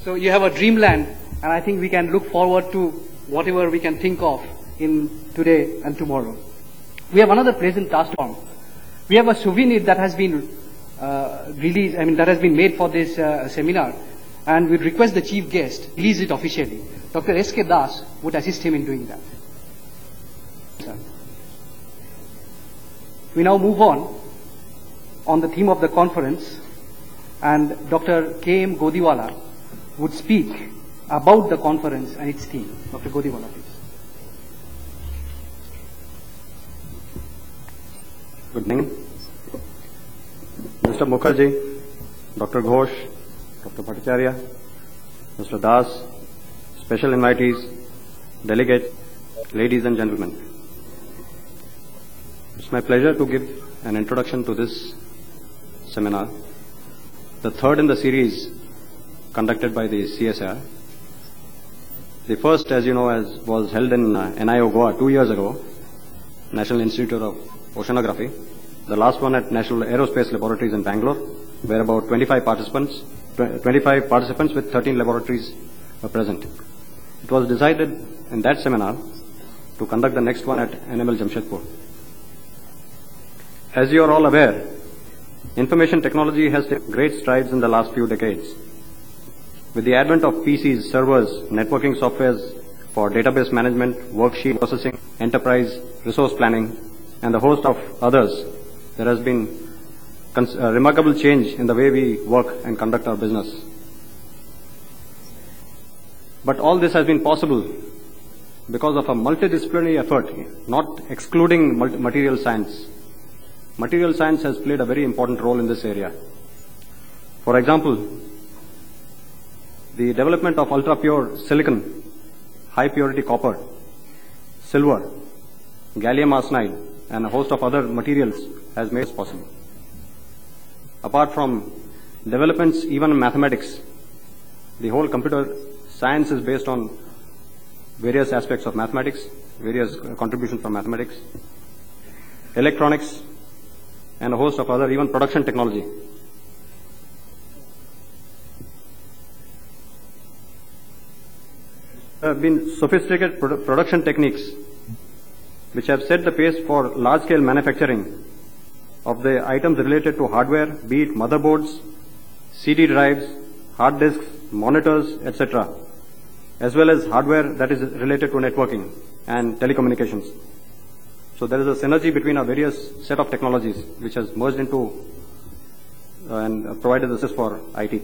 So you have a dreamland, and I think we can look forward to whatever we can think of in today and tomorrow. We have another present task form. We have a souvenir that has been that has been made for this seminar, and we request the chief guest release it officially. Dr. S.K. Das would assist him in doing that. We now move on the theme of the conference, and Dr. K.M. Godiwala would speak about the conference and its theme. Dr. Godiwala, please. Good morning. Mr. Mukherjee, Dr. Ghosh, Dr. Bhattacharya, Mr. Das, special invitees, delegates, ladies and gentlemen. It's my pleasure to give an introduction to this seminar, the third in the series conducted by the CSIR. The first, as you know, was held in NIO Goa 2 years ago, National Institute of Oceanography. The last one at National Aerospace Laboratories in Bangalore, where about 25 participants with 13 laboratories were present. It was decided in that seminar to conduct the next one at NML Jamshedpur. As you are all aware, information technology has taken great strides in the last few decades. With the advent of PCs, servers, networking softwares for database management, worksheet processing, enterprise, resource planning, and a host of others, there has been a remarkable change in the way we work and conduct our business. But all this has been possible because of a multidisciplinary effort, not excluding material science. Material science has played a very important role in this area. For example, the development of ultra-pure silicon, high-purity copper, silver, gallium arsenide, and a host of other materials has made this possible. Apart from developments even in mathematics, the whole computer science is based on various aspects of mathematics, various contributions from mathematics, electronics, and a host of other, even production technology. There have been sophisticated production techniques which have set the pace for large-scale manufacturing of the items related to hardware, be it motherboards, CD drives, hard disks, monitors, etc., as well as hardware that is related to networking and telecommunications. So there is a synergy between our various set of technologies which has merged into and provided the system for IT.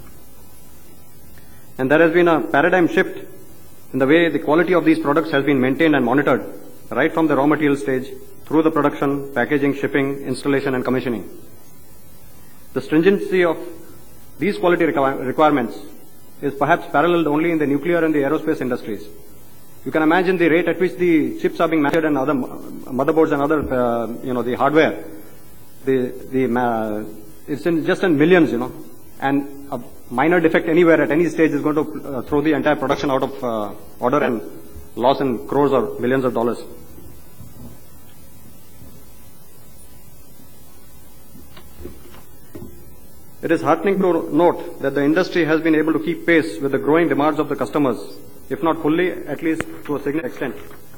And there has been a paradigm shift in the way the quality of these products has been maintained and monitored right from the raw material stage through the production, packaging, shipping, installation and commissioning. The stringency of these quality requirements is perhaps paralleled only in the nuclear and the aerospace industries. You can imagine the rate at which the chips are being manufactured and other motherboards and other, the hardware. It's just in millions, and a minor defect anywhere at any stage is going to throw the entire production out of order and loss in crores or millions of dollars. It is heartening to note that the industry has been able to keep pace with the growing demands of the customers, if not fully, at least to a significant extent.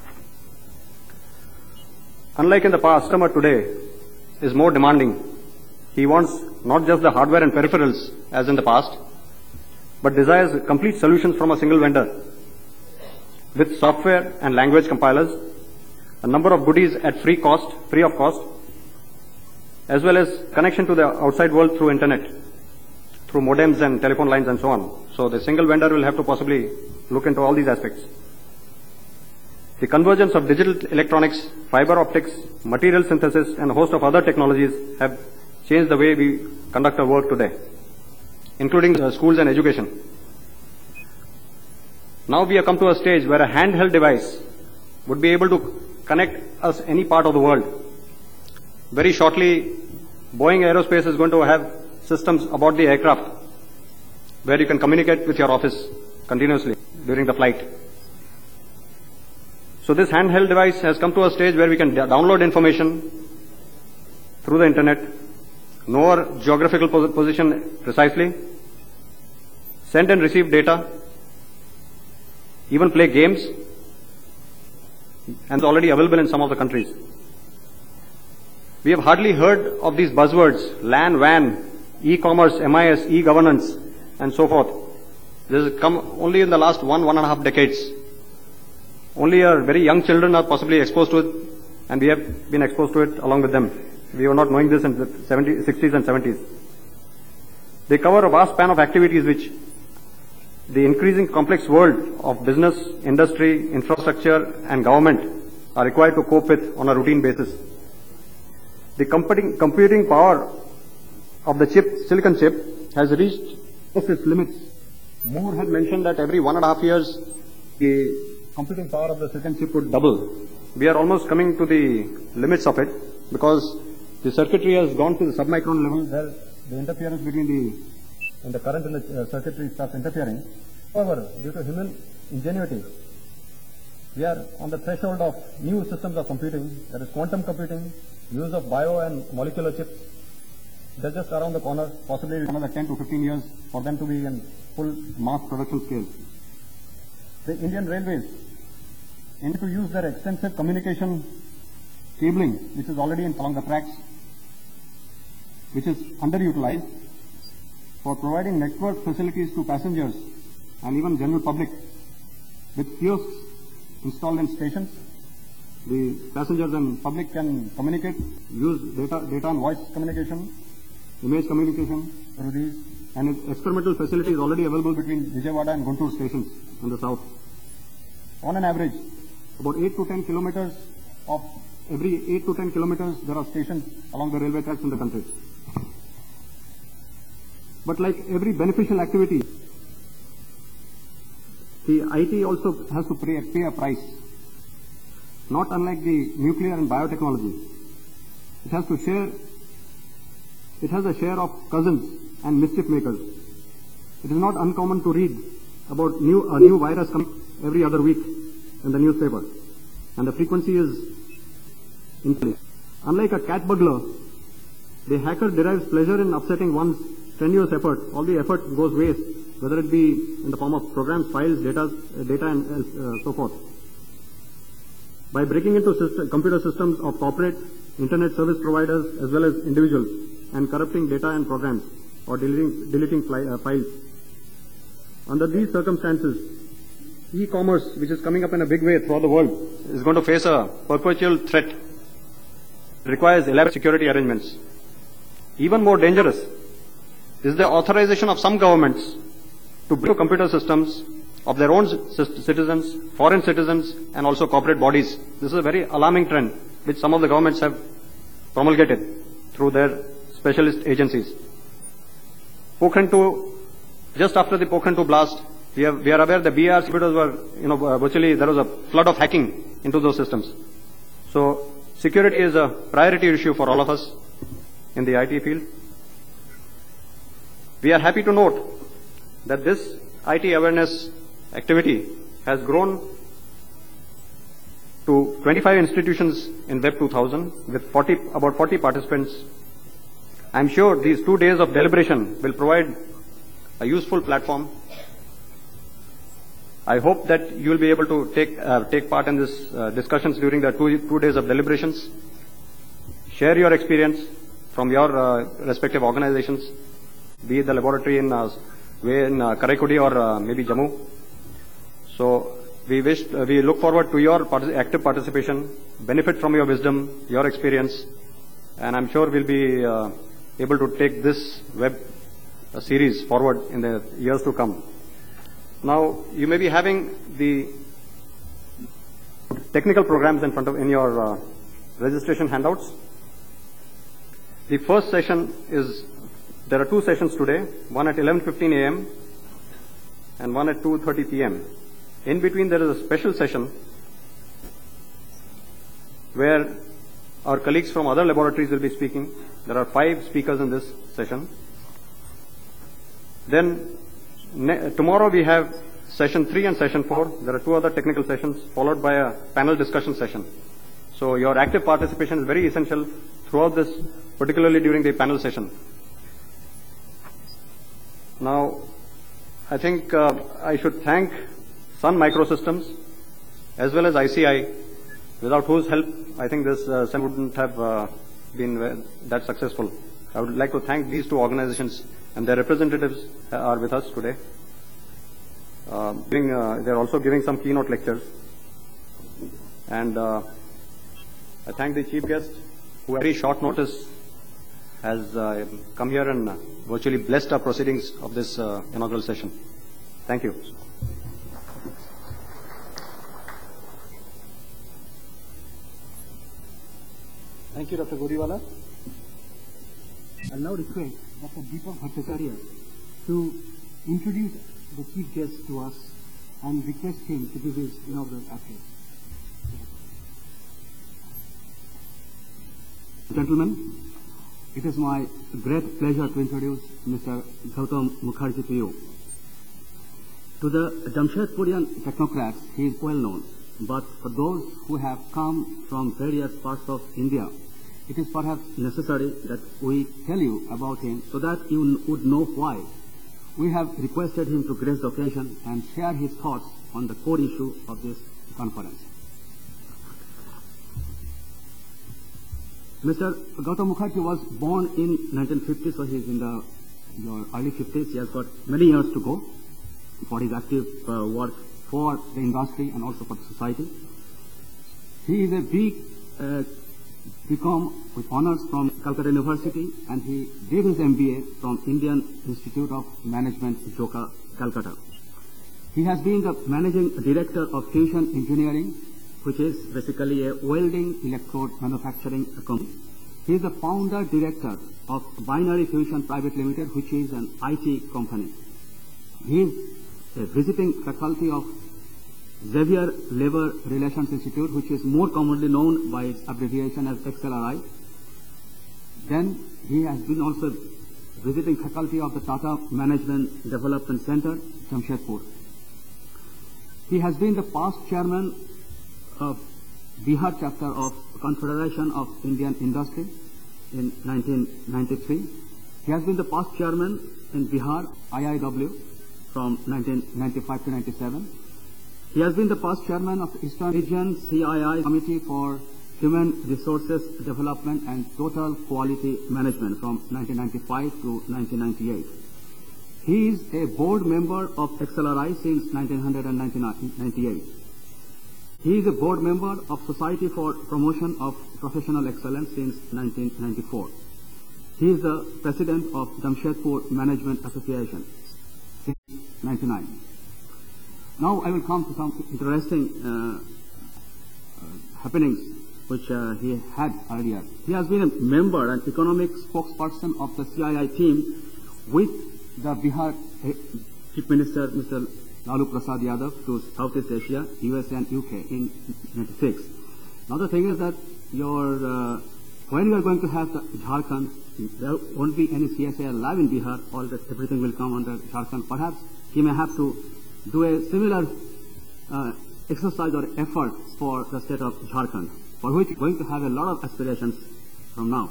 Unlike in the past, customer today is more demanding. He wants not just the hardware and peripherals as in the past, but desires complete solutions from a single vendor with software and language compilers, a number of goodies at free of cost, as well as connection to the outside world through internet, through modems and telephone lines and so on. So the single vendor will have to possibly look into all these aspects. The convergence of digital electronics, fiber optics, material synthesis, and a host of other technologies have changed the way we conduct our work today, including schools and education. Now we have come to a stage where a handheld device would be able to connect us any part of the world. Very shortly, Boeing Aerospace is going to have systems about the aircraft where you can communicate with your office continuously during the flight. So this handheld device has come to a stage where we can download information through the internet, know our geographical position precisely, send and receive data, even play games, and it's already available in some of the countries. We have hardly heard of these buzzwords, LAN, WAN, e-commerce, MIS, e-governance, and so forth. This has come only in the last 1.5 decades. Only our very young children are possibly exposed to it, and we have been exposed to it along with them. We were not knowing this in the 60s and 70s. They cover a vast span of activities which the increasing complex world of business, industry, infrastructure, and government are required to cope with on a routine basis. The computing power of the silicon chip has reached its limits. Moore had mentioned that every 1.5 years, the computing power of the silicon chip would double. We are almost coming to the limits of it because the circuitry has gone to the submicron level where the interference between the current in the circuitry starts interfering. However, due to human ingenuity, we are on the threshold of new systems of computing, that is quantum computing, use of bio and molecular chips. They're just around the corner, possibly another 10 to 15 years for them to be in full mass production scale. The Indian Railways aim to use their extensive communication cabling, which is already along the tracks, which is underutilized, for providing network facilities to passengers and even general public with kiosks installed in stations. The passengers and public can communicate, use data and voice communication, image communication through these, and experimental facilities already available between Vijayawada and Guntur stations in the south. On an average, about 8 to 10 kilometers of every 8 to 10 kilometers there are stations along the railway tracks in the country. But like every beneficial activity, the IT also has to pay a price. Not unlike the nuclear and biotechnology. It has a share of cousins and mischief makers. It is not uncommon to read about a new virus coming every other week in the newspaper, and the frequency is increasing. Unlike a cat burglar, the hacker derives pleasure in upsetting one's strenuous effort. All the effort goes waste, whether it be in the form of programs, files, data and so forth. By breaking into computer systems of corporate, internet service providers as well as individuals and corrupting data and programs or deleting files. Under these circumstances, e-commerce, which is coming up in a big way throughout the world, is going to face a perpetual threat. It requires elaborate security arrangements. Even more dangerous is the authorization of some governments to build computer systems of their own citizens, foreign citizens, and also corporate bodies. This is a very alarming trend which some of the governments have promulgated through their specialist agencies. Pokhran 2, just after the Pokhran 2 blast, we are aware the BR computers were, virtually there was a flood of hacking into those systems. So security is a priority issue for all of us in the IT field. We are happy to note that this IT awareness activity has grown to 25 institutions in Web 2000 with about 40 participants. I'm sure these 2 days of deliberation will provide a useful platform. I hope that you will be able to take part in this discussions during the two days of deliberations. Share your experience from your respective organizations, be it the laboratory in Karaikudi or maybe Jammu. So we look forward to your active participation, benefit from your wisdom, your experience, and I'm sure we'll be able to take this web series forward in the years to come. Now, you may be having the technical programs in your registration handouts. The first session there are 2 sessions today, one at 11:15 a.m. and one at 2:30 p.m. In between there is a special session where our colleagues from other laboratories will be speaking. There are 5 speakers in this session. Then tomorrow we have session 3 and session 4. There are 2 other technical sessions followed by a panel discussion session. So your active participation is very essential throughout this, particularly during the panel session. Now, I think I should thank Sun Microsystems as well as ICI, without whose help I think this seminar wouldn't have been that successful. I would like to thank these two organizations, and their representatives are with us today. They're also giving some keynote lectures. And I thank the chief guest, who at very short notice has come here and virtually blessed our proceedings of this inaugural session. Thank you. Thank you, Dr. Godiwala. I'll now request Dr. Deepak Bhattacharya to introduce the chief guest to us and request him to give his inaugural address. Gentlemen, it is my great pleasure to introduce Mr. Gautam Mukherjee to you. To the Jamshedpurian technocrats, he is well known, but for those who have come from various parts of India, it is perhaps necessary that we tell you about him so that you would know why we have requested him to grace the occasion and share his thoughts on the core issue of this conference. Mr. Gautam Mukherjee was born in 1950, so he is in the early 50s. He has got many years to go for his active work for the industry and also for the society. He is a BCom with honors from Calcutta University, and he did his MBA from Indian Institute of Management, Joka, Calcutta. He has been the managing director of Fusion Engineering, which is basically a welding electrode manufacturing company. He is the founder director of Binary Fusion Private Limited, which is an IT company. He is a visiting faculty of Xavier Labor Relations Institute, which is more commonly known by its abbreviation as XLRI. Then he has been also visiting faculty of the Tata Management Development Center, Jamshedpur. He has been the past chairman of Bihar chapter of Confederation of Indian Industry in 1993. He has been the past chairman in Bihar IIW from 1995 to 97. He has been the past chairman of Eastern Region CII Committee for Human Resources Development and Total Quality Management from 1995 to 1998. He is a board member of XLRI since 1998. He is a board member of Society for Promotion of Professional Excellence since 1994. He is the president of Jamshedpur Management Association since 1999. Now I will come to some interesting happenings which he had earlier. He has been a member and economic spokesperson of the CII team with the Bihar Chief Minister, Mr. Lalu Prasad Yadav, to Southeast Asia, USA and UK in 1996. Now the thing is that when you are going to have the Jharkhand, there won't be any CSA live in Bihar, everything will come under Jharkhand. Perhaps he may have to do a similar exercise or effort for the state of Jharkhand, for which he is going to have a lot of aspirations from now.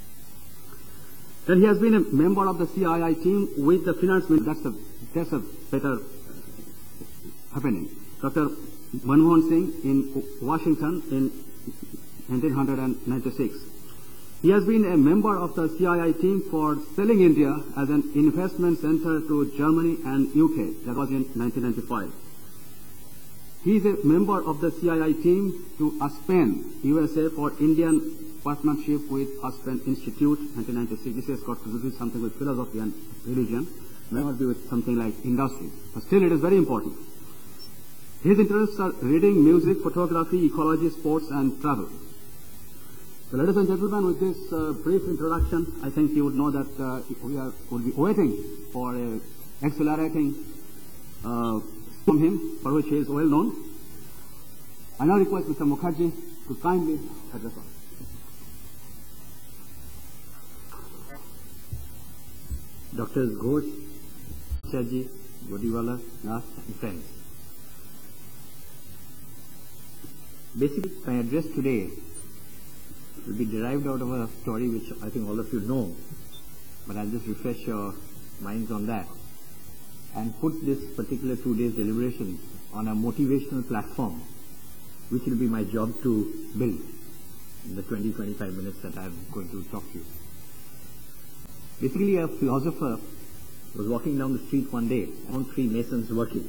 Then he has been a member of the CII team with the finance minister. That's a better happening. Dr. Manmohan Singh in Washington in 1996. He has been a member of the CII team for selling India as an investment center to Germany and UK. That was in 1995. He is a member of the CII team to Aspen, USA, for Indian partnership with Aspen Institute, 1996. This has got to do with something with philosophy and religion, may not be with something like industry. But still, it is very important. His interests are reading, music, photography, ecology, sports, and travel. So, ladies and gentlemen, with this brief introduction, I think you would know that we will be waiting for a accelerating from him, for which he is well known. I now request Mr. Mukherjee to kindly address us. Dr. Ghosh, Chaji, Godiwala, Nath, and friends. Basically, my address today will be derived out of a story which I think all of you know, but I'll just refresh your minds on that. and put this particular 2 days deliberations on a motivational platform, which will be my job to build in the 20-25 minutes that I'm going to talk to you. Basically, a philosopher was walking down the street one day, found 3 masons working.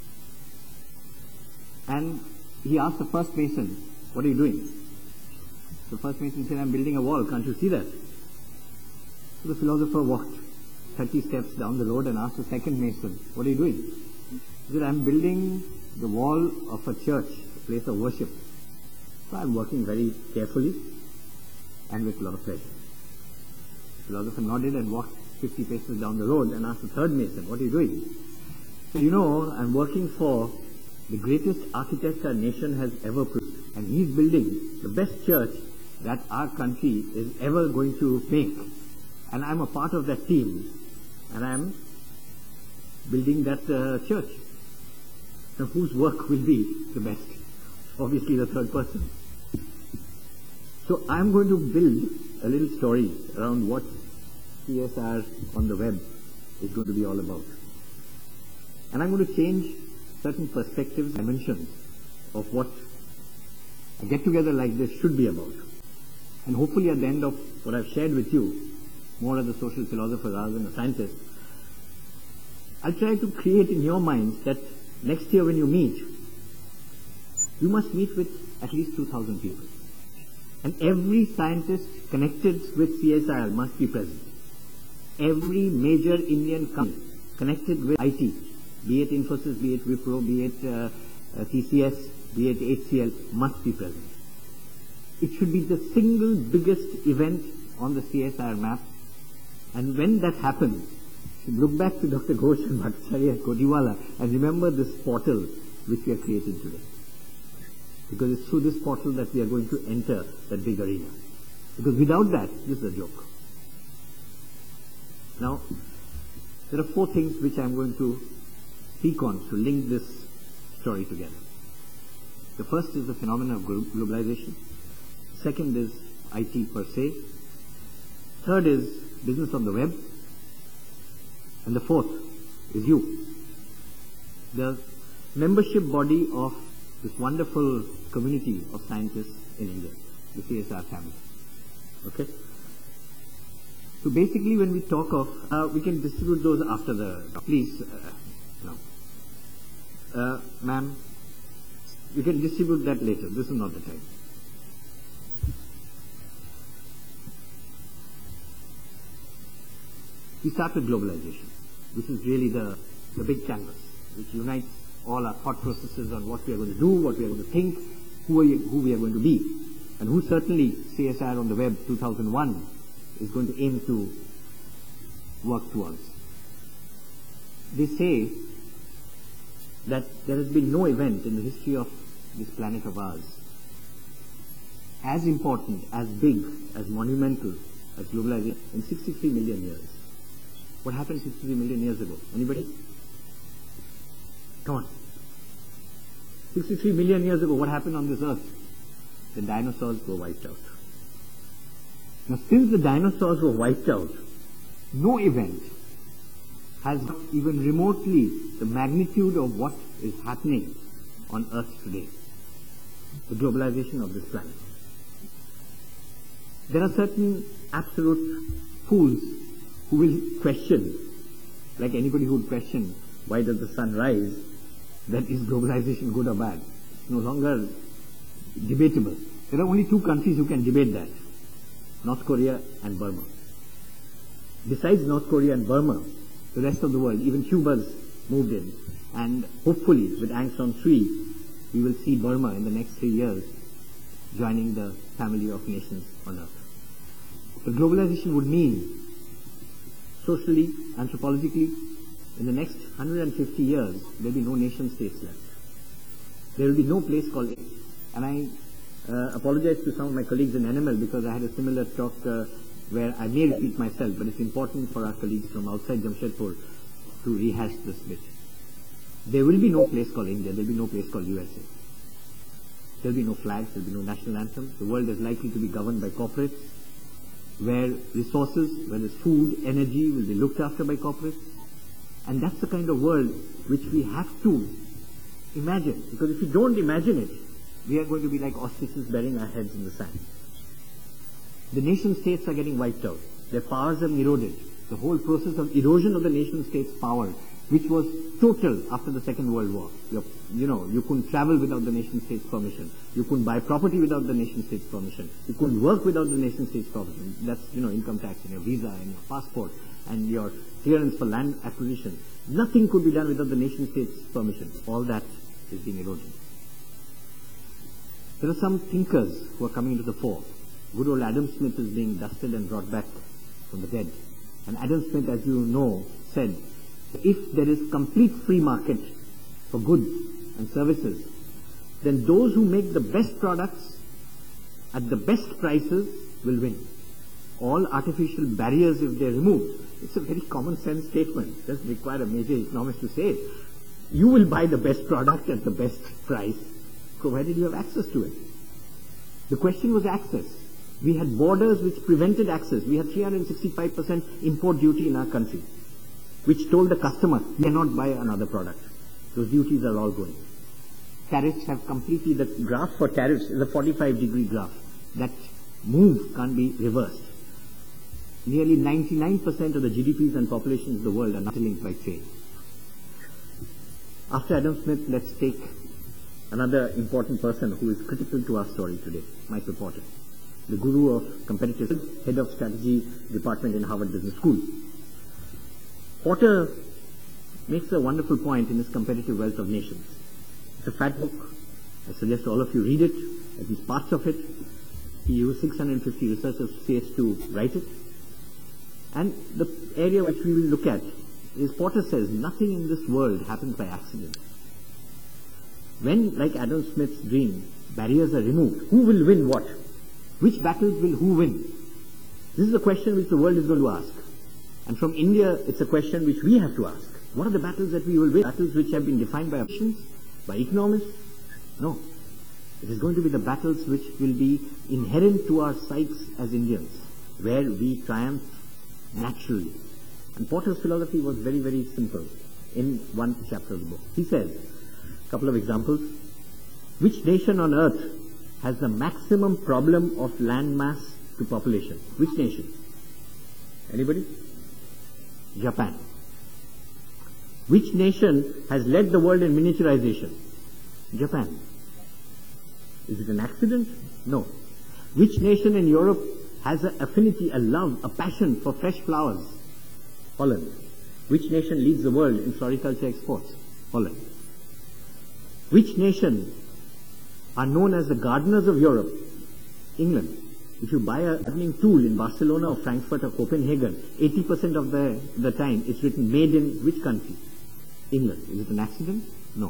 And he asked the first mason, "What are you doing?" The first mason said, "I'm building a wall, can't you see that?" So the philosopher walked 30 steps down the road and asked the second mason, "What are you doing?" He said, "I'm building the wall of a church, a place of worship. So I'm working very carefully and with a lot of pleasure." The philosopher nodded and walked 50 paces down the road and asked the third mason, "What are you doing?" He said, "You know, I'm working for the greatest architect our nation has ever produced, and he's building the best church that our country is ever going to make. And I'm a part of that team, and I'm building that church. Now, whose work will be the best? Obviously, the third person. So I'm going to build a little story around what CSR on the web is going to be all about. And I'm going to change certain perspectives, dimensions of what a get-together like this should be about. And hopefully at the end of what I've shared with you, more as a social philosopher rather than a scientist, I'll try to create in your minds that next year when you meet, you must meet with at least 2,000 people. And every scientist connected with CSIR must be present. Every major Indian company connected with IT, be it Infosys, be it Wipro, be it TCS, be it HCL, must be present. It should be the single biggest event on the CSIR map. And when that happens, look back to Dr. Ghosh and Bhattacharya and Kodiwala and remember this portal which we are creating today. Because it's through this portal that we are going to enter that big arena. Because without that, this is a joke. Now, there are 4 things which I'm going to speak on to link this story together. The first is the phenomenon of globalization. Second is IT per se. Third is business on the web. And the fourth is you. The membership body of this wonderful community of scientists in India, the CSR family. Okay? So basically when we talk of, we can distribute those after the, please, no. Ma'am, you can distribute that later. This is not the time. We start with globalization. This is really the big canvas which unites all our thought processes on what we are going to do, what we are going to think, who we are going to be, and who certainly CSR on the web 2001 is going to aim to work towards. They say that there has been no event in the history of this planet of ours as important, as big, as monumental as globalization in 63 million years. What happened 63 million years ago? Anybody? Come on. 63 million years ago, what happened on this earth? The dinosaurs were wiped out. Now, since the dinosaurs were wiped out, no event has even remotely the magnitude of what is happening on earth today. The globalization of this planet. There are certain absolute fools who will question, like anybody who would question, why does the sun rise? That is globalization good or bad? It's no longer debatable. There are only 2 countries who can debate that. North Korea and Burma. Besides North Korea and Burma, the rest of the world, even Cuba's moved in. And hopefully, with Aung San Suu Kyi, we will see Burma in the next 3 years joining the family of nations on earth. The globalization would mean, socially, anthropologically, in the next 150 years, there will be no nation states left. There will be no place called India. And I apologize to some of my colleagues in NML because I had a similar talk where I may repeat myself, but it's important for our colleagues from outside Jamshedpur to rehash this bit. There will be no place called India. There will be no place called USA. There will be no flags. There will be no national anthem. The world is likely to be governed by corporates, where resources, whether it's food, energy, will be looked after by corporates. And that's the kind of world which we have to imagine. Because if we don't imagine it, we are going to be like ostriches burying our heads in the sand. The nation states are getting wiped out. Their powers are eroded. The whole process of erosion of the nation state's power, which was total after the Second World War. You couldn't travel without the nation state's permission. You couldn't buy property without the nation state's permission. You couldn't work without the nation state's permission. That's, income tax and your visa and your passport and your clearance for land acquisition. Nothing could be done without the nation state's permission. All that is being eroded. There are some thinkers who are coming into the fore. Good old Adam Smith is being dusted and brought back from the dead. And Adam Smith, as you know, said, if there is complete free market for goods and services, then those who make the best products at the best prices will win. All artificial barriers, if they are removed, it's a very common sense statement. It doesn't require a major economist to say it. You will buy the best product at the best price, provided you have access to it. The question was access. We had borders which prevented access. We had 365% import duty in our country, which told the customer, you cannot buy another product. Those duties are all going. Tariffs have completely, the graph for tariffs is a 45-degree graph. That move can't be reversed. Nearly 99% of the GDPs and populations of the world are not linked by trade. After Adam Smith, let's take another important person who is critical to our story today, Michael Porter, the guru of competitive, head of strategy department in Harvard Business School. Porter makes a wonderful point in his Competitive Wealth of Nations. It's a fat book. I suggest all of you read it, at least parts of it. He used 650 research associates to write it. And the area which we will look at is Porter says nothing in this world happens by accident. When, like Adam Smith's dream, barriers are removed, who will win what? Which battles will who win? This is a question which the world is going to ask. And from India, it's a question which we have to ask. What are the battles that we will win? Battles which have been defined by options, by economists? No. It is going to be the battles which will be inherent to our psyches as Indians, where we triumph naturally. And Porter's philosophy was very, very simple in one chapter of the book. He says, a couple of examples. Which nation on earth has the maximum problem of land mass to population? Which nation? Anybody? Japan. Which nation has led the world in miniaturization? Japan. Is it an accident? No. Which nation in Europe has an affinity, a love, a passion for fresh flowers? Holland. Which nation leads the world in floriculture exports? Holland. Which nation are known as the gardeners of Europe? England. If you buy a gardening tool in Barcelona or Frankfurt or Copenhagen, 80% of the time it's written made in which country? England. Is it an accident? No.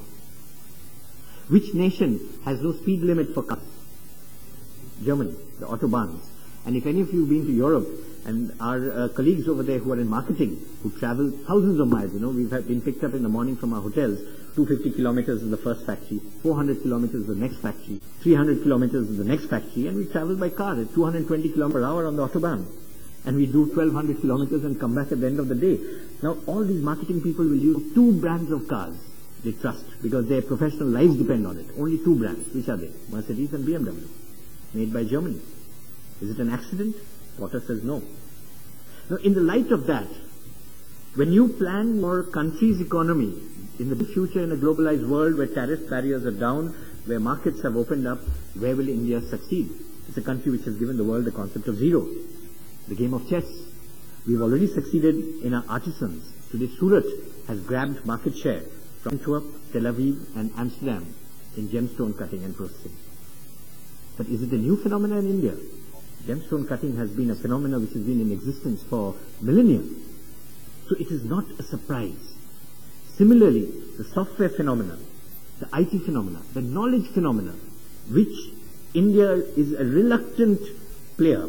Which nation has no speed limit for cars? Germany, the Autobahns. And if any of you have been to Europe, and our colleagues over there who are in marketing, who travel thousands of miles, we've been picked up in the morning from our hotels, 250 kilometers is the first factory, 400 kilometers is the next factory, 300 kilometers is the next factory, and we travel by car at 220 kilometers per hour on the Autobahn. And we do 1200 kilometers and come back at the end of the day. Now, all these marketing people will use two brands of cars they trust, because their professional lives depend on it. Only two brands. Which are they? Mercedes and BMW. Made by Germany. Is it an accident? Porter says no. Now, in the light of that, when you plan your country's economy in the future in a globalized world where tariff barriers are down, where markets have opened up, where will India succeed? It's a country which has given the world the concept of zero, the game of chess. We've already succeeded in our artisans. Today, Surat has grabbed market share from Antwerp, Tel Aviv, and Amsterdam in gemstone cutting and processing. But is it a new phenomenon in India? Gemstone cutting has been a phenomenon which has been in existence for millennia. So it is not a surprise. Similarly, the software phenomena, the IT phenomena, the knowledge phenomena, which India is a reluctant player.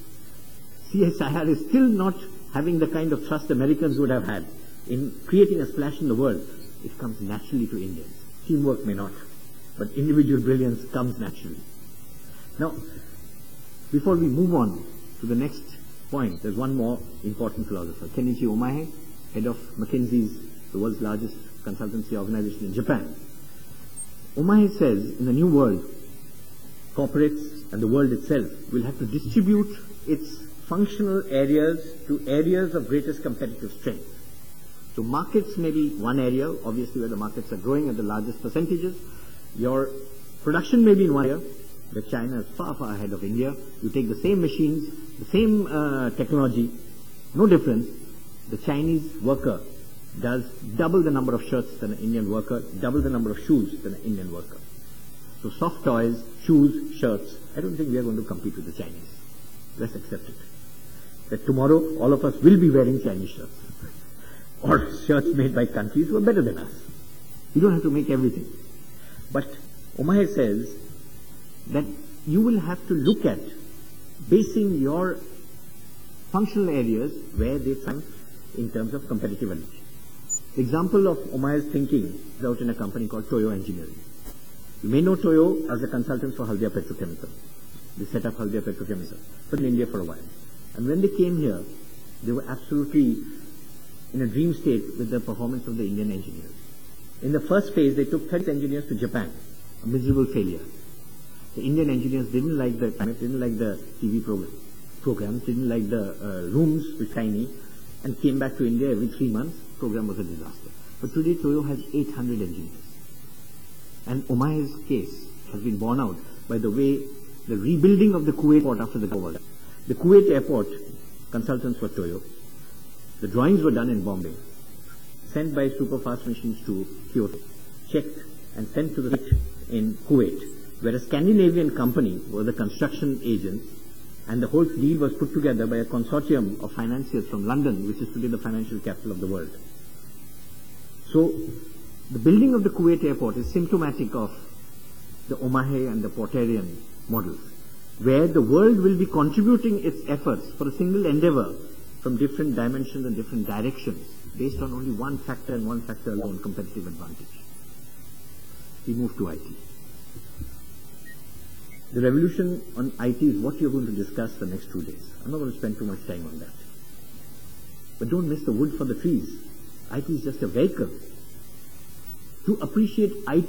CSIR is still not having the kind of trust Americans would have had in creating a splash in the world. It comes naturally to Indians. Teamwork may not, but individual brilliance comes naturally. Now, before we move on to the next point, there's one more important philosopher, Kenichi Omae, head of McKinsey's the world's largest consultancy organization in Japan. Omahe says in the new world, corporates and the world itself will have to distribute its functional areas to areas of greatest competitive strength. So markets may be one area, obviously where the markets are growing at the largest percentages. Your production may be in one area, where China is far, far ahead of India. You take the same machines, the same technology, no difference. The Chinese worker does double the number of shirts than an Indian worker, double the number of shoes than an Indian worker. So soft toys, shoes, shirts, I don't think we are going to compete with the Chinese. Let's accept it. That tomorrow all of us will be wearing Chinese shirts. Or shirts made by countries who are better than us. You don't have to make everything. But Omahe says that you will have to look at basing your functional areas where they triumph in terms of competitive advantage. The example of Omahe's thinking is out in a company called Toyo Engineering. You may know Toyo as a consultant for Haldia Petrochemical. They set up Haldia Petrochemical, but in India for a while. And when they came here, they were absolutely in a dream state with the performance of the Indian engineers. In the first phase, they took 30 engineers to Japan, a miserable failure. The Indian engineers didn't like the climate, didn't like the TV programs, didn't like the rooms were tiny, and came back to India every 3 months. Program was a disaster. But today, Toyo has 800 engineers. And Omahe's case has been borne out by the way the rebuilding of the Kuwait airport after the war. The Kuwait airport, consultants for Toyo, the drawings were done in Bombay, sent by superfast machines to Kyoto, checked and sent to the site in Kuwait, where a Scandinavian company was the construction agent, and the whole deal was put together by a consortium of financiers from London, which is today the financial capital of the world. So, the building of the Kuwait airport is symptomatic of the Omahe and the Porterian models, where the world will be contributing its efforts for a single endeavor from different dimensions and different directions, based on only one factor and one factor alone, competitive advantage. We move to IT. The revolution on IT is what you're going to discuss the next 2 days. I'm not going to spend too much time on that. But don't miss the wood for the trees. IT is just a vehicle. To appreciate IT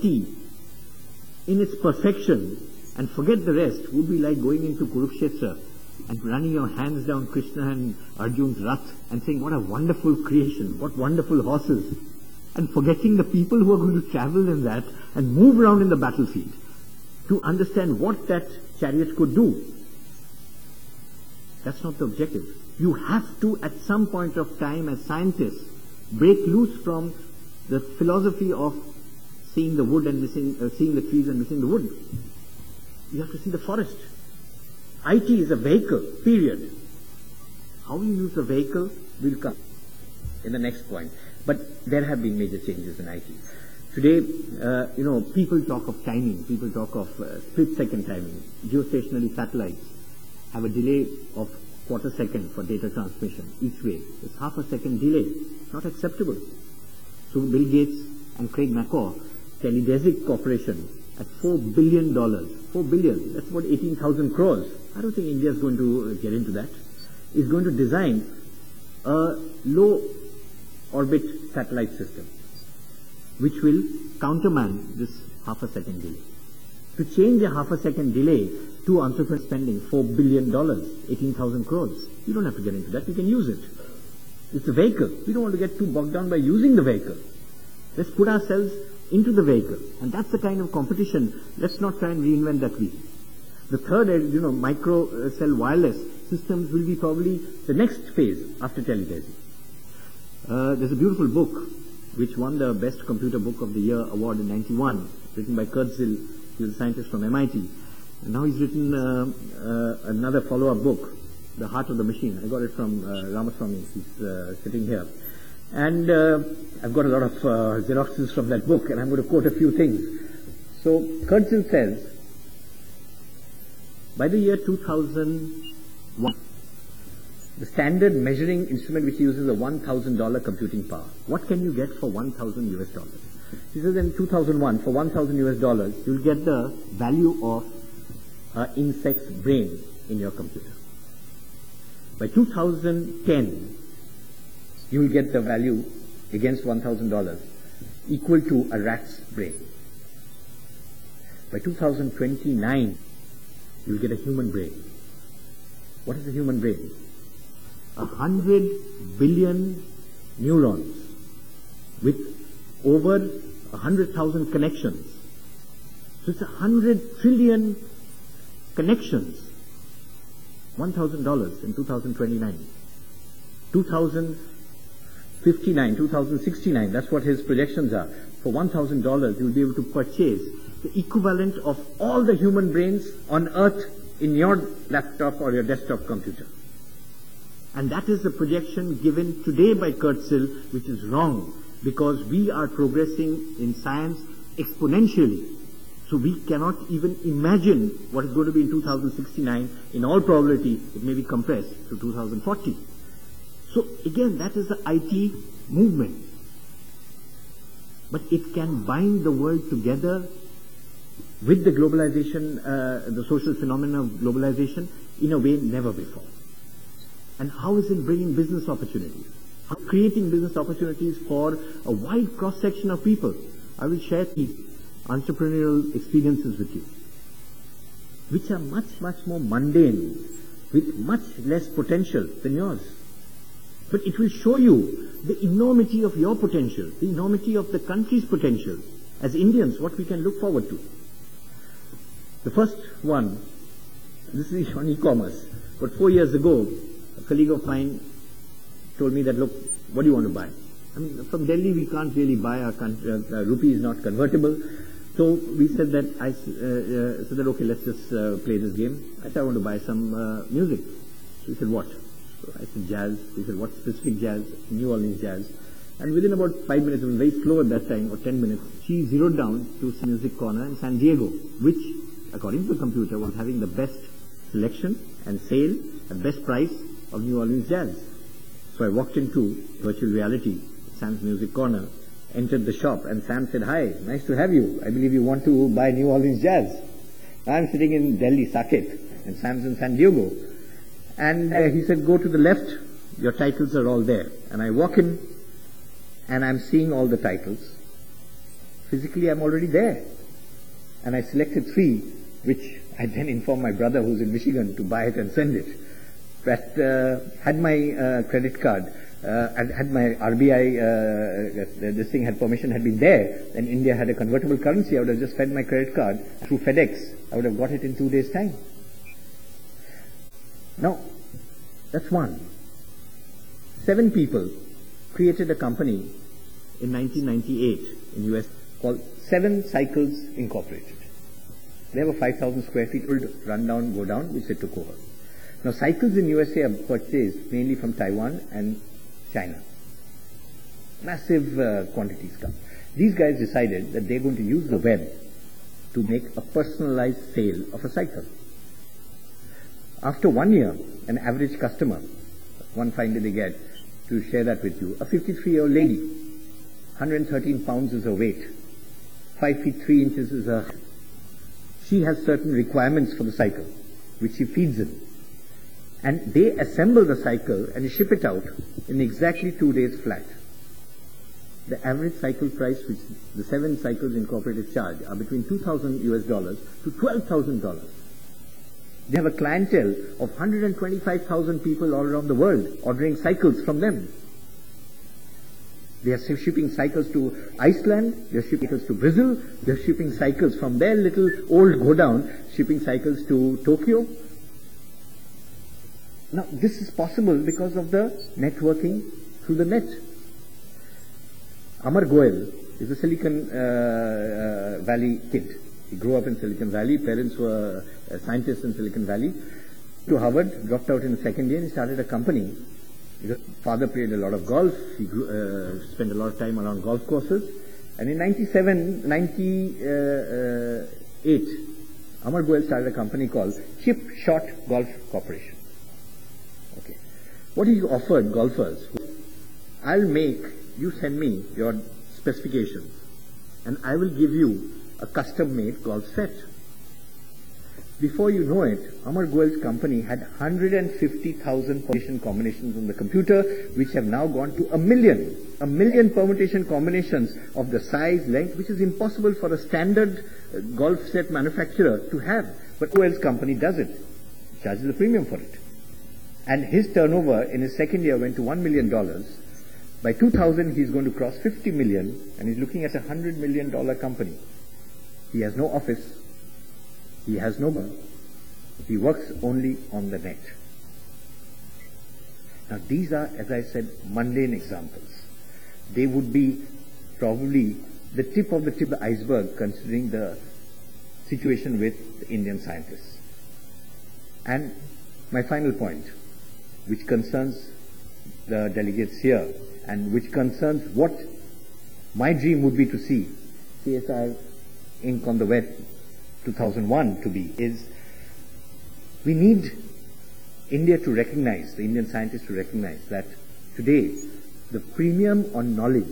in its perfection and forget the rest would be like going into Kurukshetra and running your hands down Krishna and Arjun's Rath and saying, what a wonderful creation, what wonderful horses, and forgetting the people who are going to travel in that and move around in the battlefield to understand what that chariot could do. That's not the objective. You have to, at some point of time as scientists, break loose from the philosophy of seeing the wood and seeing the trees and missing the wood. You have to see the forest. IT is a vehicle, period. How you use the vehicle will come in the next point. But there have been major changes in IT. Today, people talk of timing, people talk of split-second timing. Geostationary satellites have a delay of quarter second for data transmission each way. It's half a second delay. Not acceptable. So Bill Gates and Craig McCaw, Teledesic Corporation, at $4 billion, $4 billion, that's about 18,000 crores. I don't think India is going to get into that. Is going to design a low orbit satellite system, which will countermand this half a second delay. To change a half a second delay to entrepreneur spending $4 billion, 18,000 crores. You don't have to get into that, you can use it. It's a vehicle. We don't want to get too bogged down by using the vehicle. Let's put ourselves into the vehicle. And that's the kind of competition. Let's not try and reinvent that wheel. The third, micro cell wireless systems will be probably the next phase after teledesi. There's a beautiful book which won the Best Computer Book of the Year award in '91, written by Kurzweil. He was a scientist from MIT. And now he's written another follow-up book, The Heart of the Machine. I got it from Ramaswamy. He's sitting here. And I've got a lot of Xeroxes from that book, and I'm going to quote a few things. So Kurzweil says, by the year 2001, the standard measuring instrument which uses a $1,000 computing power. What can you get for $1,000 US? He says in 2001, for $1,000 US, you'll get the value of an insect's brain in your computer. By 2010, you will get the value against $1,000 equal to a rat's brain. By 2029, you'll get a human brain. What is a human brain? 100 billion neurons with over 100,000 connections. So it's 100 trillion connections. $1,000 in 2029. 2059, 2069, that's what his projections are. For $1,000, you'll be able to purchase the equivalent of all the human brains on earth in your laptop or your desktop computer. And that is the projection given today by Kurt Sill, which is wrong, because we are progressing in science exponentially. So we cannot even imagine what is going to be in 2069. In all probability, it may be compressed to 2040. So again, that is the IT movement. But it can bind the world together with the globalization, the social phenomenon of globalization, in a way never before. And how is it bringing business opportunities? How creating business opportunities for a wide cross-section of people? I will share the entrepreneurial experiences with you, which are much, much more mundane, with much less potential than yours. But it will show you the enormity of your potential, the enormity of the country's potential. As Indians, what we can look forward to. The first one, this is on e-commerce, but 4 years ago, a colleague of mine told me that, look, what do you want to buy? I mean, from Delhi we can't really buy, our rupee is not convertible. So we said that, okay, let's just play this game. I said, I want to buy some music. So he said, what? So I said, jazz. He said, what specific jazz? New Orleans jazz. And within about 5 minutes, it was very slow at that time, or 10 minutes, she zeroed down to some music corner in San Diego, which, according to the computer, was having the best selection and sale and best price of New Orleans jazz. So I walked into virtual reality, Sam's Music Corner, entered the shop, and Sam said, hi, nice to have you. I believe you want to buy New Orleans jazz. I'm sitting in Delhi, Saket, and Sam's in San Diego. And he said, go to the left, your titles are all there. And I walk in, and I'm seeing all the titles. Physically, I'm already there. And I selected 3, which I then informed my brother who's in Michigan to buy it and send it. But had my credit card, and had my RBI, this thing had permission, had been there, and India had a convertible currency, I would have just fed my credit card through FedEx. I would have got it in 2 days' time. Now, that's one. 7 people created a company in 1998 in US called 7 Cycles Incorporated. They have a 5,000 square feet old run down, go down, which they took over. Now, cycles in USA are purchased mainly from Taiwan and China. Massive quantities come. These guys decided that they're going to use the web to make a personalized sale of a cycle. After 1 year, an average customer, one finder they get, to share that with you, a 53-year-old lady, 113 pounds is her weight, 5 feet 3 inches is her height. She has certain requirements for the cycle, which she feeds in. And they assemble the cycle and ship it out in exactly 2 days flat. The average cycle price which the 7 Cycles Incorporated charge are between $2,000 US to $12,000. They have a clientele of 125,000 people all around the world ordering cycles from them. They are shipping cycles to Iceland, they are shipping cycles to Brazil, they are shipping cycles from their little old godown, shipping cycles to Tokyo. Now, this is possible because of the networking through the net. Amar Goel is a Silicon Valley kid. He grew up in Silicon Valley. Parents were scientists in Silicon Valley. To Harvard, dropped out in the second year, and he started a company. His father played a lot of golf. He spent a lot of time around golf courses. And in 98, Amar Goel started a company called Chip Shot Golf Corporation. Okay. What he offered golfers, you send me your specifications, and I will give you a custom-made golf set. Before you know it, Amar Goel's company had 150,000 permutation combinations on the computer, which have now gone to 1 million. 1 million permutation combinations of the size, length, which is impossible for a standard golf set manufacturer to have. But Goel's company does it, charges a premium for it. And his turnover in his second year went to $1 million. By 2000, he's going to cross 50 million, and he's looking at a $100 million company. He has no office. He has no money. He works only on the net. Now these are, as I said, mundane examples. They would be probably the tip of the iceberg considering the situation with the Indian scientists. And my final point, which concerns the delegates here and which concerns what my dream would be to see CSIR Inc. on the web 2001 to be, is we need India to recognize, the Indian scientists to recognize that today the premium on knowledge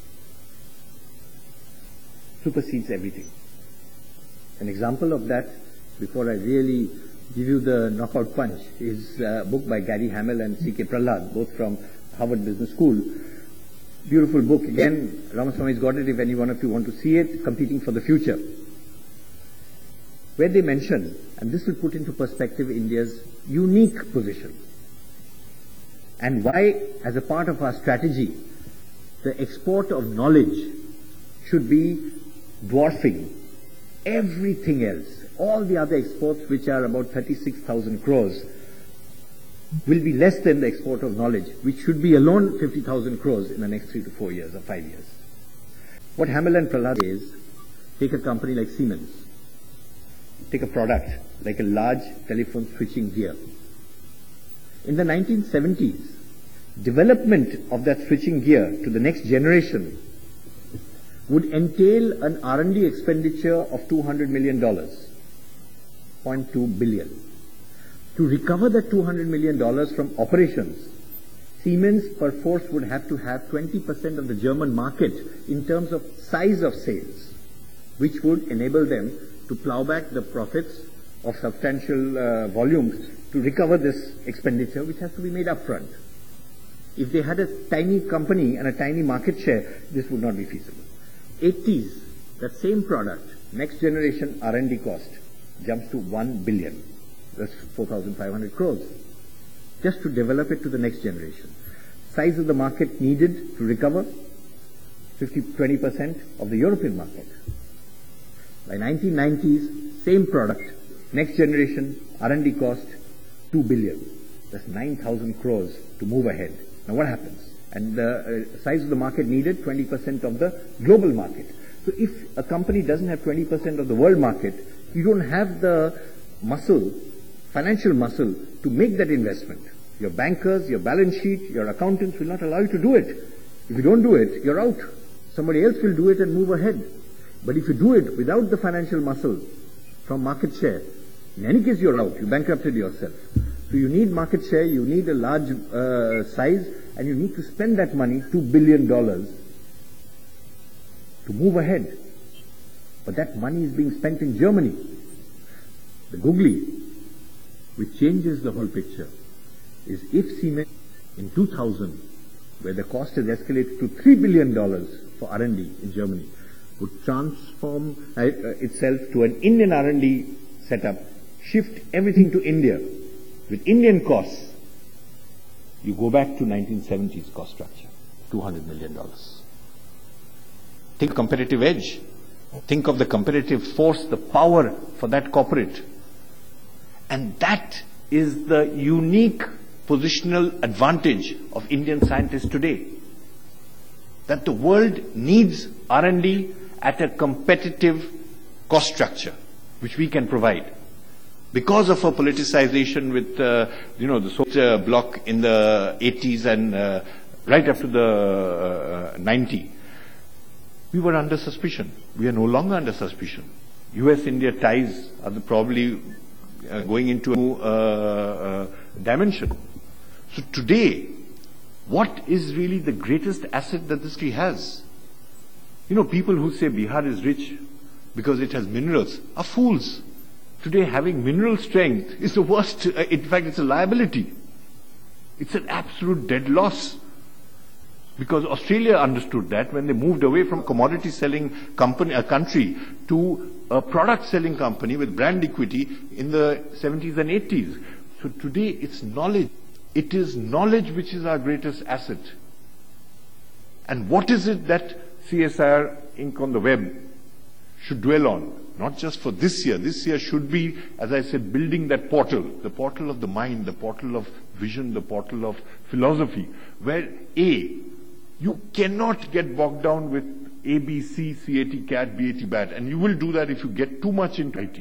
supersedes everything. An example of that, before I really give you the knockout punch, is a book by Gary Hamel and C.K. Prahlad, both from Harvard Business School. Beautiful book. Again, Ramaswamy's got it if any one of you want to see it, Competing for the Future, where they mention, and this will put into perspective India's unique position and why, as a part of our strategy, the export of knowledge should be dwarfing everything else. All the other exports, which are about 36,000 crores, will be less than the export of knowledge, which should be alone 50,000 crores in the next 3 to 4 years or 5 years. What Hamel and Prahlad say is, take a company like Siemens, take a product like a large telephone switching gear. In the 1970s, development of that switching gear to the next generation would entail an R&D expenditure of $200 million, $0.2 billion. To recover that $200 million from operations, Siemens perforce would have to have 20% of the German market in terms of size of sales, which would enable them to plow back the profits of substantial volumes to recover this expenditure, which has to be made upfront. If they had a tiny company and a tiny market share, this would not be feasible. 80s, that same product, next generation R&D cost jumps to 1 billion. That's 4,500 crores. Just to develop it to the next generation. Size of the market needed to recover, 20% of the European market. By 1990s, same product, next generation R&D cost, 2 billion. That's 9,000 crores to move ahead. Now what happens? And the size of the market needed, 20% of the global market. So if a company doesn't have 20% of the world market, you don't have the muscle, financial muscle, to make that investment. Your bankers, your balance sheet, your accountants will not allow you to do it. If you don't do it, you're out. Somebody else will do it and move ahead. But if you do it without the financial muscle from market share, in any case you're out. You bankrupted yourself. So you need market share, you need a large size, and you need to spend that money, $2 billion, to move ahead. But that money is being spent in Germany. The googly, which changes the whole picture, is if Siemens in 2000, where the cost has escalated to $3 billion for R&D in Germany, would transform itself to an Indian R&D setup, shift everything to India with Indian costs, you go back to 1970s cost structure, $200 million. Think competitive edge. Think of the competitive force, the power for that corporate. And that is the unique positional advantage of Indian scientists today. That the world needs R&D at a competitive cost structure, which we can provide. Because of a politicization with, the Soviet bloc in the 80s and right after the 90s, we were under suspicion. We are no longer under suspicion. US-India ties are probably going into a dimension. So today, what is really the greatest asset that this country has? People who say Bihar is rich because it has minerals are fools. Today, having mineral strength is the worst. In fact, it's a liability. It's an absolute dead loss. Because Australia understood that when they moved away from commodity selling country to a product selling company with brand equity in the 70s and 80s. So today it's knowledge. It is knowledge which is our greatest asset. And what is it that CSIR Inc. on the web should dwell on? Not just for this year. This year should be, as I said, building that portal. The portal of the mind, the portal of vision, the portal of philosophy. Where you cannot get bogged down with A, B, C, CAT, CAT, BAT, BAT. And you will do that if you get too much into IT.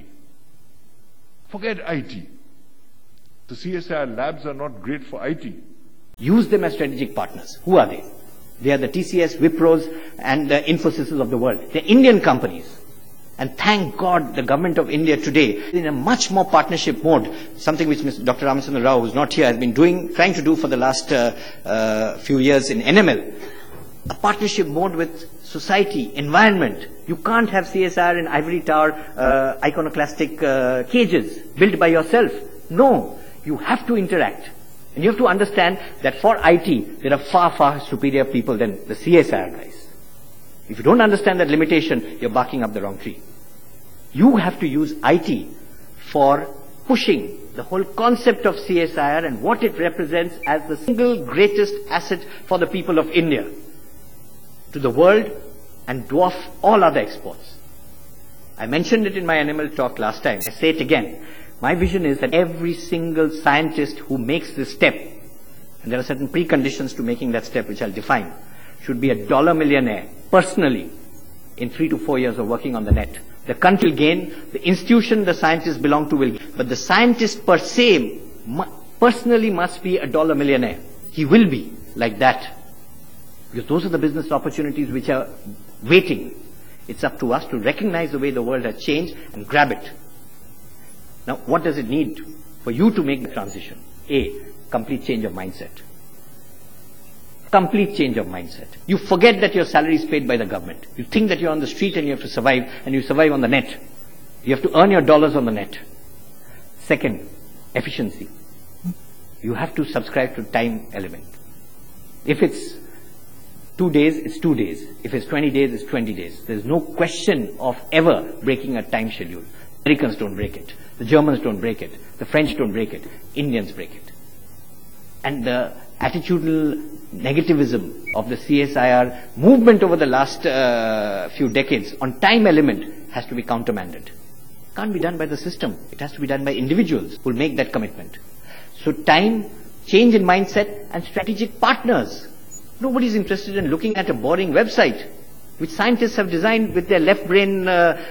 Forget IT. The CSIR labs are not great for IT. Use them as strategic partners. Who are they? They are the TCS, Wipros, and the Infosys of the world. They're Indian companies. And thank God the government of India today is in a much more partnership mode, something which Dr. Ramachandra Rao, who's not here, has been trying to do for the last few years in NML. A partnership mode with society, environment. You can't have CSIR in ivory tower, iconoclastic cages built by yourself. No, you have to interact. And you have to understand that for IT, there are far, far superior people than the CSIR guys. If you don't understand that limitation, you're barking up the wrong tree. You have to use IT for pushing the whole concept of CSIR and what it represents as the single greatest asset for the people of India to the world and dwarf all other exports. I mentioned it in my NML talk last time. I say it again. My vision is that every single scientist who makes this step, and there are certain preconditions to making that step which I'll define, should be a dollar millionaire personally in 3 to 4 years of working on the net. The country will gain, the institution the scientists belong to will gain, but the scientist per se personally must be a dollar millionaire. He will be like that. Because those are the business opportunities which are waiting. It's up to us to recognize the way the world has changed and grab it. Now, what does it need for you to make the transition? A, complete change of mindset. Complete change of mindset. You forget that your salary is paid by the government. You think that you're on the street and you have to survive, and you survive on the net. You have to earn your dollars on the net. Second, efficiency. You have to subscribe to time element. If it's 2 days, it's 2 days. If it's 20 days, it's 20 days. There's no question of ever breaking a time schedule. Americans don't break it. The Germans don't break it. The French don't break it. Indians break it. And the attitudinal negativism of the CSIR movement over the last few decades on time element has to be countermanded. It can't be done by the system. It has to be done by individuals who will make that commitment. So time, change in mindset, and strategic partners. Nobody's interested in looking at a boring website which scientists have designed with their left brain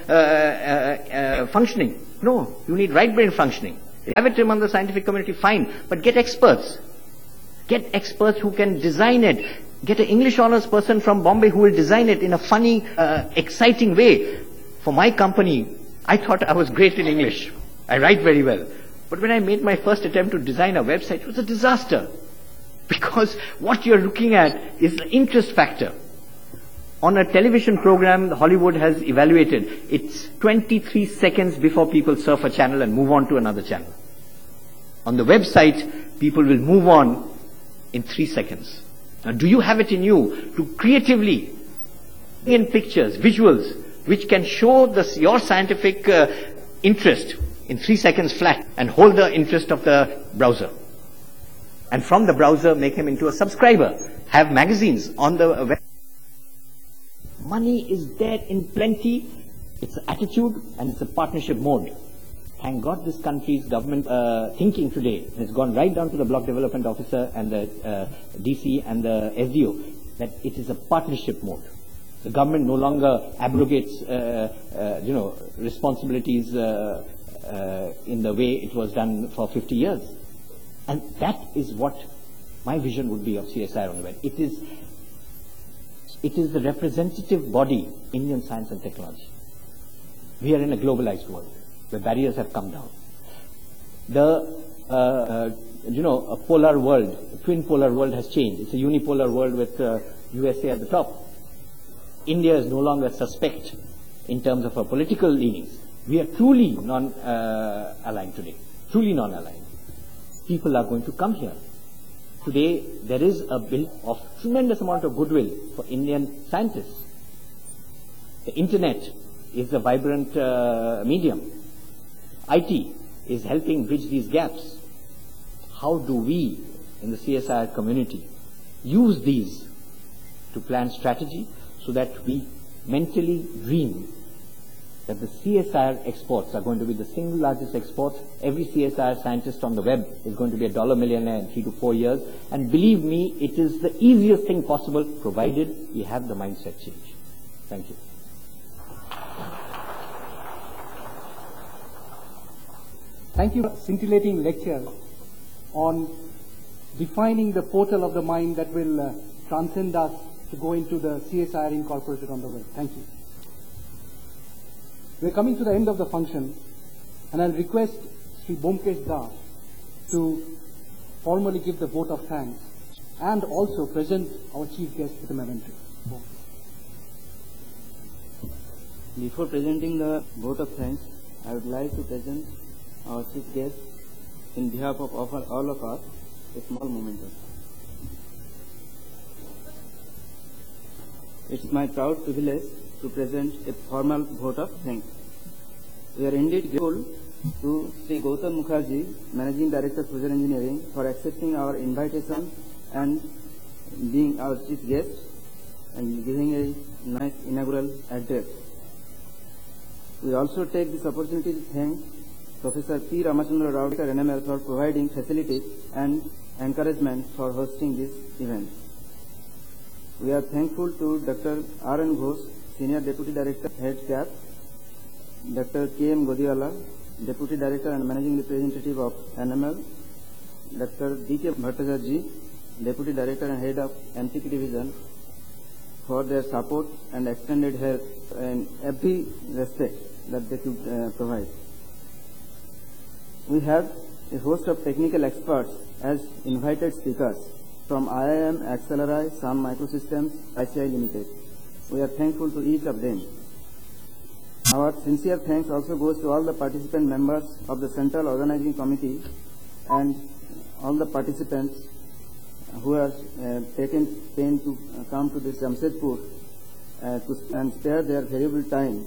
functioning. No, you need right brain functioning. Have it among the scientific community, fine, but get experts. Get experts who can design it. Get an English honors person from Bombay who will design it in a funny, exciting way. For my company, I thought I was great in English. I write very well. But when I made my first attempt to design a website, it was a disaster. Because what you're looking at is the interest factor. On a television program, Hollywood has evaluated, it's 23 seconds before people surf a channel and move on to another channel. On the website, people will move on in 3 seconds. Now, do you have it in you to creatively bring in pictures, visuals, which can show your scientific interest in 3 seconds flat and hold the interest of the browser? And from the browser, make him into a subscriber. Have magazines on the web. Money is there in plenty. It's an attitude and it's a partnership mode. Thank God this country's government thinking today has gone right down to the block development officer and the DC and the SDO, that it is a partnership mode. The government no longer abrogates, responsibilities in the way it was done for 50 years. And that is what my vision would be of CSIR on the web. It is the representative body, Indian science and technology. We are in a globalized world where barriers have come down. A polar world, a twin polar world has changed. It's a unipolar world with USA at the top. India is no longer suspect in terms of her political leanings. we are truly non-aligned today, truly non-aligned. People are going to come here. Today, there is a bill of tremendous amount of goodwill for Indian scientists. The internet is a vibrant medium. IT is helping bridge these gaps. How do we in the CSIR community use these to plan strategy so that we mentally dream that the CSIR exports are going to be the single largest exports. Every CSIR scientist on the web is going to be a $1 millionaire in 3 to 4 years. And believe me, it is the easiest thing possible, provided we have the mindset change. Thank you. Thank you for a scintillating lecture on defining the portal of the mind that will transcend us to go into the CSIR Incorporated on the web. Thank you. We are coming to the end of the function, and I'll request Sri Bomkesh Das to formally give the vote of thanks and also present our chief guest with a memento. Before presenting the vote of thanks, I would like to present our chief guest in behalf of all of us a small memento. It's my proud privilege to present a formal vote of thanks. We are indeed grateful to Sri Gautam Mukherjee, Managing Director, Fusion Engineering, for accepting our invitation and being our chief guest and giving a nice inaugural address. We also take this opportunity to thank Professor P. Ramachandra Rao, NML, for providing facilities and encouragement for hosting this event. We are thankful to Dr. R.N. Ghosh, Senior Deputy Director, Head CAP, Dr. K.M. Godiwala, Deputy Director and Managing Representative of NML, Dr. D.K. Bhattacharjee, Deputy Director and Head of MTP Division, for their support and extended help in every respect that they could provide. We have a host of technical experts as invited speakers from IIM, Acceleri, Sun Microsystems, ICI Limited. We are thankful to each of them. Our sincere thanks also goes to all the participant members of the Central Organizing Committee and all the participants who have taken pain to come to this Jamshedpur and spare their valuable time.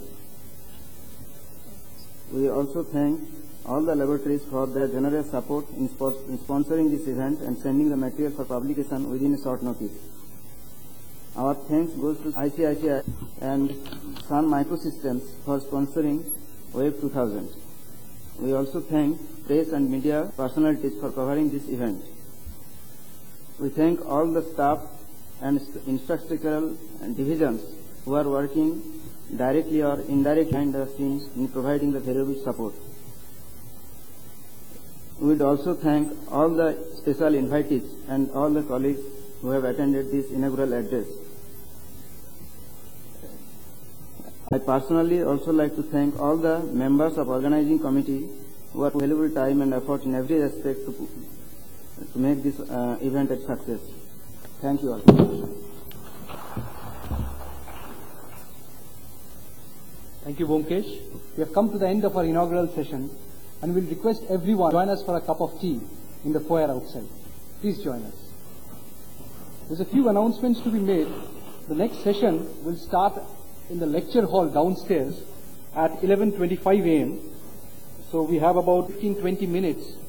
We also thank all the laboratories for their generous support in sponsoring this event and sending the material for publication within a short notice. Our thanks goes to ICICI and Sun Microsystems for sponsoring Web 2000. We also thank press and media personalities for covering this event. We thank all the staff and infrastructural divisions who are working directly or indirectly behind the scenes in providing the valuable support. We would also thank all the special invitees and all the colleagues who have attended this inaugural address. I personally also like to thank all the members of organizing committee who are valuable time and effort in every aspect to make this event a success. Thank you all. Thank you, Bomkesh. We have come to the end of our inaugural session, and we'll request everyone to join us for a cup of tea in the foyer outside. Please join us. There's a few announcements to be made. The next session will start in the lecture hall downstairs at 11:25 a.m. So we have about 15-20 minutes